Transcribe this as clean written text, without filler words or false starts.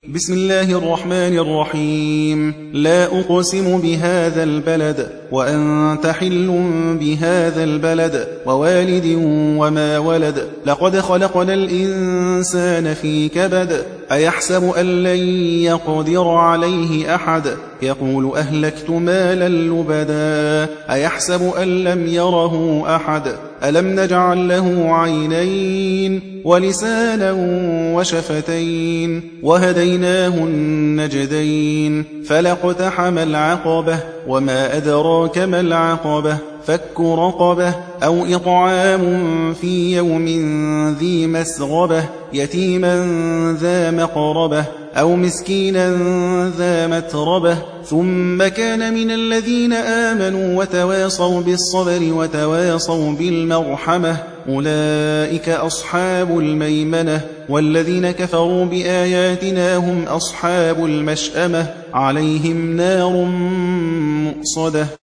بسم الله الرحمن الرحيم. لا أقسم بهذا البلد وأنت حل بهذا البلد ووالد وما ولد. لقد خلقنا الإنسان في كبد. أيحسب أن لن يقدر عليه أحد. يقول أهلكت مالا لبدا. أيحسب أن لم يره أحد. ألم نجعل له عينين ولسانا وشفتين وهديناه النجدين. فلاقتحم العقبة وما أدراك ما العقبة. فك رقبة أو إطعام في يوم ذي مسغبة يتيما ذا مقربة أو مسكينا ذا متربة. ثم كان من الذين آمنوا وتواصوا بالصبر وتواصوا بالمرحمة. أولئك أصحاب الميمنة. والذين كفروا بآياتنا هم أصحاب المشأمة. عليهم نار مؤصدة.